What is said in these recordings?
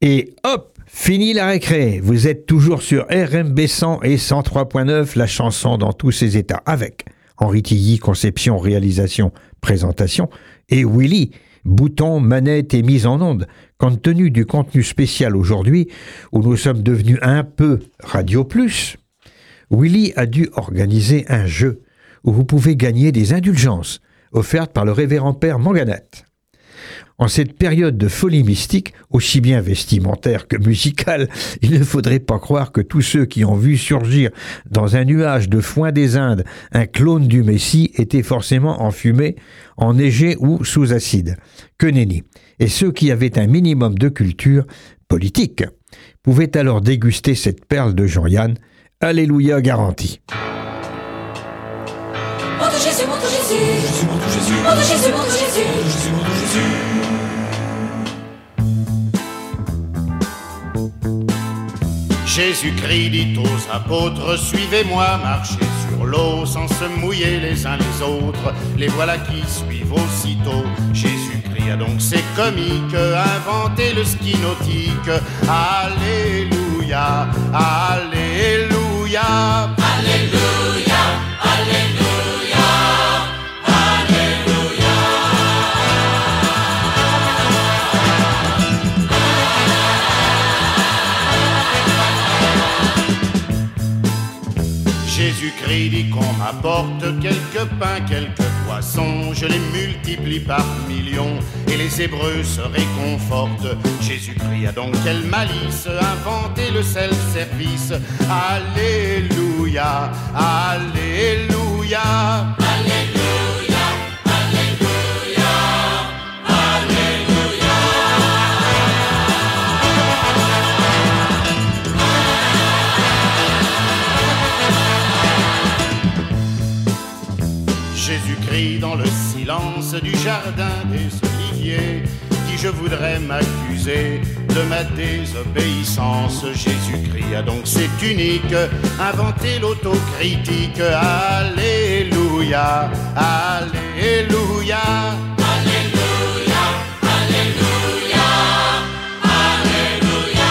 Et hop, fini la récré. Vous êtes toujours sur RMB 100 et 103.9, la chanson dans tous ses états, avec Henri Tilly, conception, réalisation, présentation, et Willy, bouton, manette et mise en onde. Compte tenu du contenu spécial aujourd'hui, où nous sommes devenus un peu Radio Plus, Willy a dû organiser un jeu où vous pouvez gagner des indulgences offertes par le révérend père Manganat. En cette période de folie mystique, aussi bien vestimentaire que musicale, il ne faudrait pas croire que tous ceux qui ont vu surgir dans un nuage de foin des Indes un clone du Messie étaient forcément enfumés, enneigés ou sous acide. Que nenni. Et ceux qui avaient un minimum de culture politique pouvaient alors déguster cette perle de Jean-Yann. Alléluia garantie. Monte Jésus, monte Jésus, monte Jésus, monte Jésus, monte Jésus, monte Jésus. Jésus-Christ dit aux apôtres, suivez-moi, marchez sur l'eau sans se mouiller les uns les autres. Les voilà qui suivent aussitôt. Jésus-Christ a donc c'est comique inventé le ski nautique. Alléluia, alléluia, alléluia, alléluia, alléluia. Jésus-Christ dit qu'on m'apporte quelques pains, quelques poissons, je les multiplie par millions et les Hébreux se réconfortent. Jésus-Christ a donc quelle malice inventé le self-service. Alléluia, alléluia, alléluia, alléluia, alléluia. Jésus-Christ dans le silence du jardin des oliviers dit je voudrais m'accuser de ma désobéissance. Jésus-Christ a donc c'est unique inventé l'autocritique. Alléluia, alléluia, alléluia, alléluia, alléluia.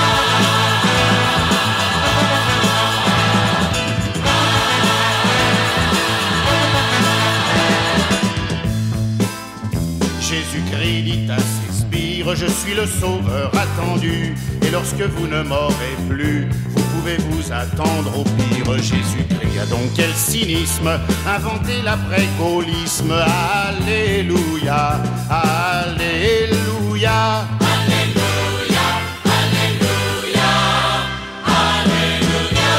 Jésus-Christ dit à ses sbires, je suis le sauveur attendu, et lorsque vous ne m'aurez plus, vous pouvez vous attendre au pire. Jésus-Christ a donc quel cynisme inventé l'après-gaullisme. Alléluia, alléluia, alléluia, alléluia, alléluia.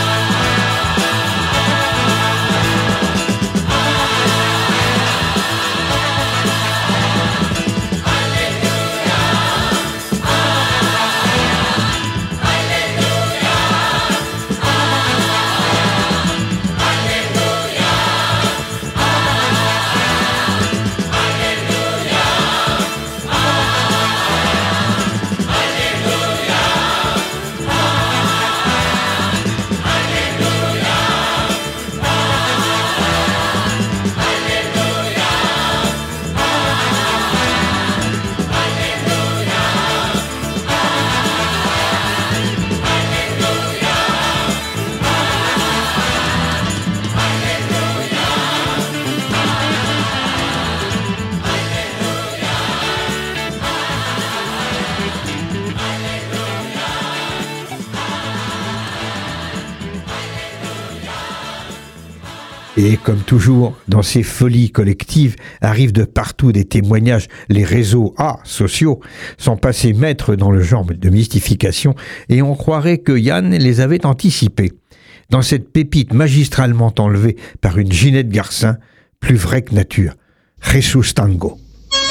Et comme toujours, dans ces folies collectives, arrivent de partout des témoignages. Les réseaux sociaux sont passés maîtres dans le genre de mystification et on croirait que Yann les avait anticipés. Dans cette pépite magistralement enlevée par une Ginette Garcin, plus vraie que nature, Jesus Tango.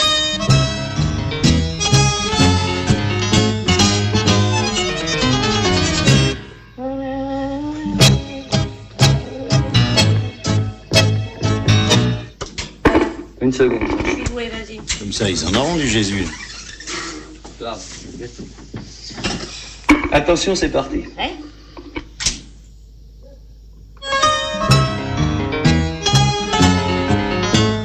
Une seconde. Oui, vas-y. Comme ça, ils en auront du Jésus. Là. Attention, c'est parti. Ouais.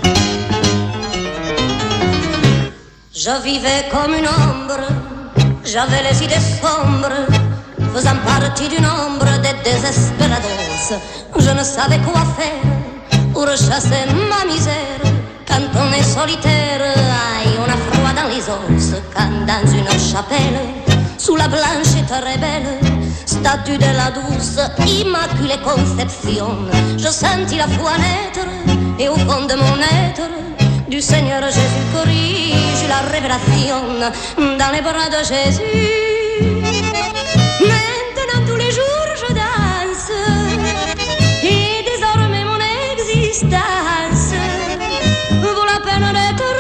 Je vivais comme une ombre, J'avais les idées sombres, faisant partie du nombre des désespérados. Je ne savais quoi faire pour chasser ma misère. Quand on est solitaire, aïe, on a froid dans les os. Quand dans une chapelle, sous la blanche et très belle statue de la douce Immaculée Conception, je sentis la foi naître, et au fond de mon être, du Seigneur Jésus corrige la révélation. Dans les bras de Jésus, maintenant tous les jours je danse, et désormais mon existence vaut la peine d'être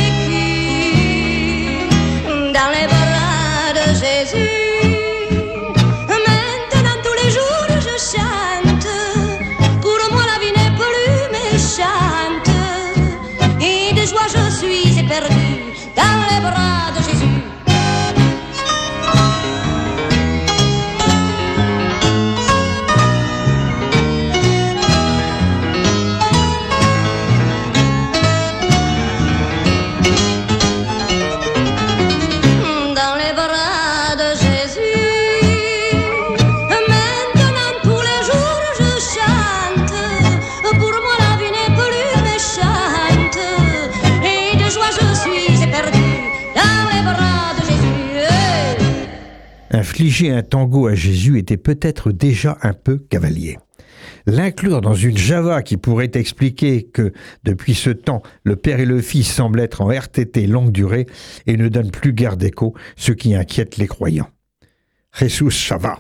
vécue. Dans les bras de Jésus, maintenant tous les jours je chante, pour moi la vie n'est plus méchante, et de joie je suis éperdue dans les bras de Jésus. Dans les bras de Jésus, maintenant tous les jours je chante, pour moi la vie n'est plus méchante, et de joie je suis éperdue dans les bras de Jésus. Infliger un tango à Jésus était peut-être déjà un peu cavalier. L'inclure dans une java qui pourrait expliquer que, depuis ce temps, le père et le fils semblent être en RTT longue durée et ne donnent plus guère d'écho, ce qui inquiète les croyants. Jesus Chava.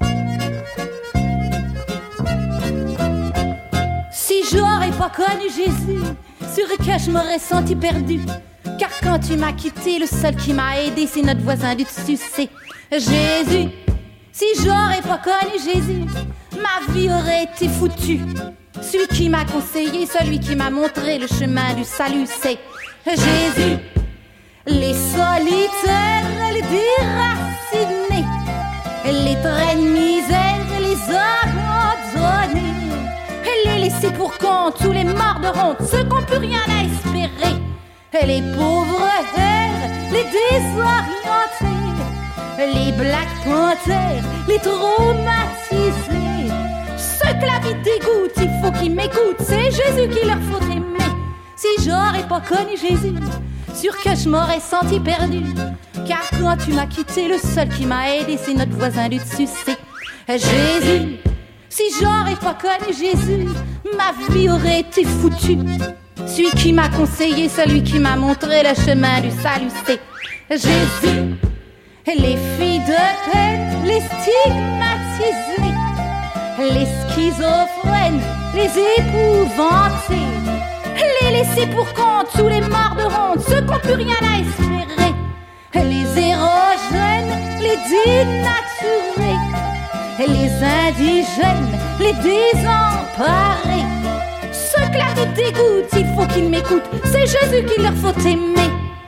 Si j'aurais pas connu Jésus, sur que je m'aurais senti perdu. Car quand tu m'as quitté, le seul qui m'a aidé, c'est notre voisin du dessus, c'est Jésus. Si j'aurais pas connu Jésus, ma vie aurait été foutue. Celui qui m'a conseillé, celui qui m'a montré le chemin du salut, c'est Jésus. Les solitaires, les déracinés, les traits de misère, les abandonnés, les laissés pour compte, tous les morts de honte, ceux qui n'ont plus rien à espérer, les pauvres airs, les désorientés, les Black Panthers, les traumatisés, ceux que la vie dégoûte, il faut qu'ils m'écoutent, c'est Jésus qu'il leur faut aimer. Si j'aurais pas connu Jésus, sûr que je m'aurais senti perdu. Car quand tu m'as quitté, le seul qui m'a aidé, c'est notre voisin du dessus, c'est Jésus. Si j'aurais pas connu Jésus, ma vie aurait été foutue. Celui qui m'a conseillé, celui qui m'a montré le chemin du salut, c'est Jésus. Les filles de peine, les stigmatisées, les schizophrènes, les épouvantés, les laissés pour compte, tous les morts de honte, ceux qui n'ont plus rien à espérer, les érogènes, les dénaturés, les indigènes, les désemparés, ceux que la vie dégoûte, il faut qu'ils m'écoutent, c'est Jésus qu'il leur faut aimer.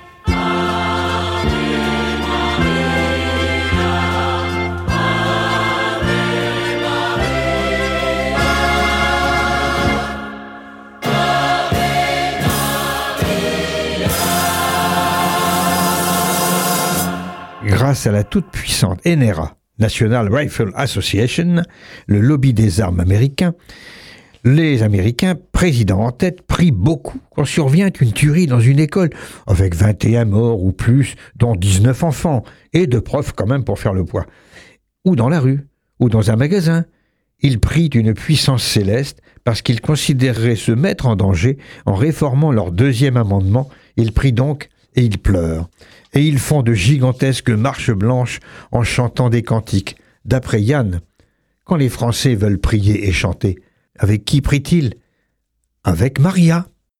Grâce à la toute-puissante NRA, National Rifle Association, le lobby des armes américain, les Américains, président en tête, prient beaucoup quand survient une tuerie dans une école, avec 21 morts ou plus, dont 19 enfants, et de profs quand même pour faire le poids. Ou dans la rue, ou dans un magasin. Ils prient une puissance céleste parce qu'ils considéreraient se mettre en danger en réformant leur deuxième amendement. Ils prient donc et ils pleurent. Et ils font de gigantesques marches blanches en chantant des cantiques. D'après Yann, quand les Français veulent prier et chanter, avec qui prient-ils ? Avec Maria.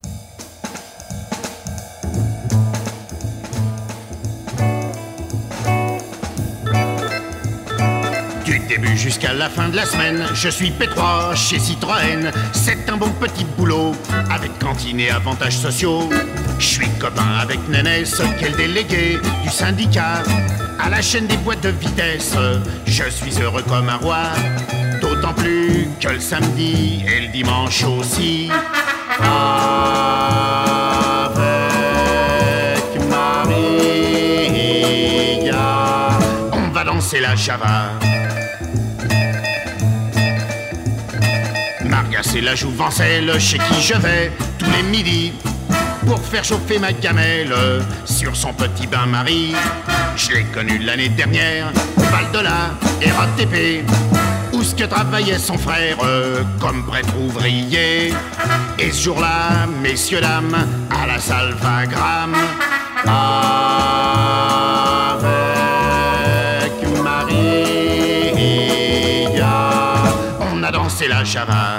Du début jusqu'à la fin de la semaine, je suis P3 chez Citroën. C'est un bon petit boulot, avec cantine et avantages sociaux. Je suis copain avec Nénès, qui est le délégué du syndicat. À la chaîne des boîtes de vitesse, je suis heureux comme un roi. D'autant plus que le samedi et le dimanche aussi. Avec Maria, on danser la java. Maria, c'est la jouvencelle chez qui je vais tous les midis pour faire chauffer ma gamelle sur son petit bain-marie. Je l'ai connu l'année dernière au bal de la RATP, où ce que travaillait son frère comme prêtre ouvrier. Et ce jour-là, messieurs, dames, à la Salvagram, avec Maria, on a dansé la java.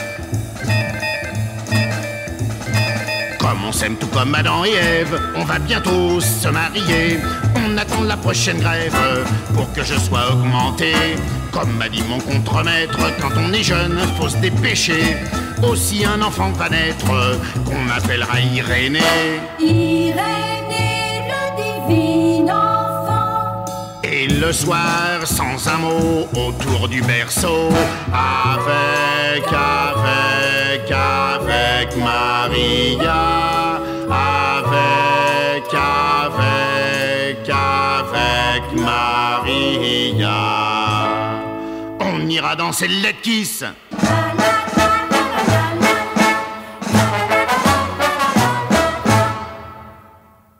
Comme on s'aime tout comme Adam et Ève, on va bientôt se marier. On attend la prochaine grève pour que je sois augmenté. Comme m'a dit mon contremaître, quand on est jeune, faut se dépêcher. Aussi un enfant va naître qu'on appellera Irénée. Irénée, le divin enfant. Et le soir, sans un mot, autour du berceau, avec Maria, avec Maria, on ira danser le Let Kiss.